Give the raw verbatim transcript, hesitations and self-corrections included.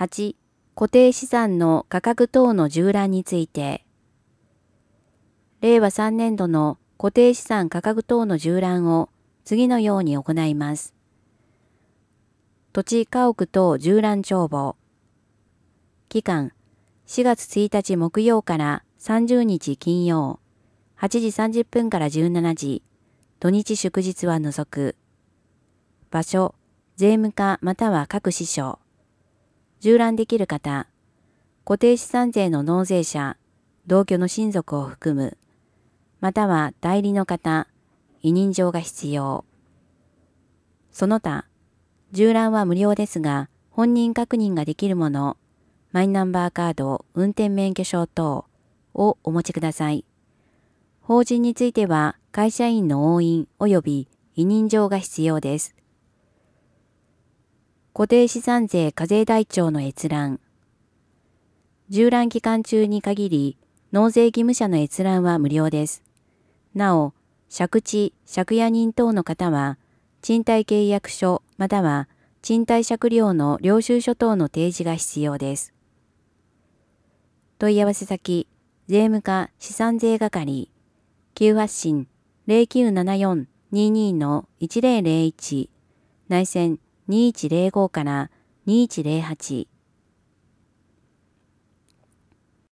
はち、固定資産の価格等の従覧について。れいわさんねんどの固定資産価格等の従覧を次のように行います。土地家屋等従覧帳簿。期間、しがつついたち木曜からさんじゅうにち金曜、はちじさんじゅっぷんからじゅうしちじ、土日祝日は除く。場所、税務課または各支所。従覧できる方、固定資産税の納税者、同居の親族を含む、または代理の方、委任状が必要。その他、従覧は無料ですが、本人確認ができるもの、マイナンバーカード、運転免許証等をお持ちください。法人については、会社員の押印及び委任状が必要です。固定資産税課税台帳の閲覧。従覧期間中に限り、納税義務者の閲覧は無料です。なお、借地、借家人等の方は、賃貸契約書または賃貸借料の領収書等の提示が必要です。問い合わせ先、税務課資産税係、急発進 ゼロきゅうななよん にーにー のいちぜろぜろいち、内線にいちぜろごからにいちぜろはち。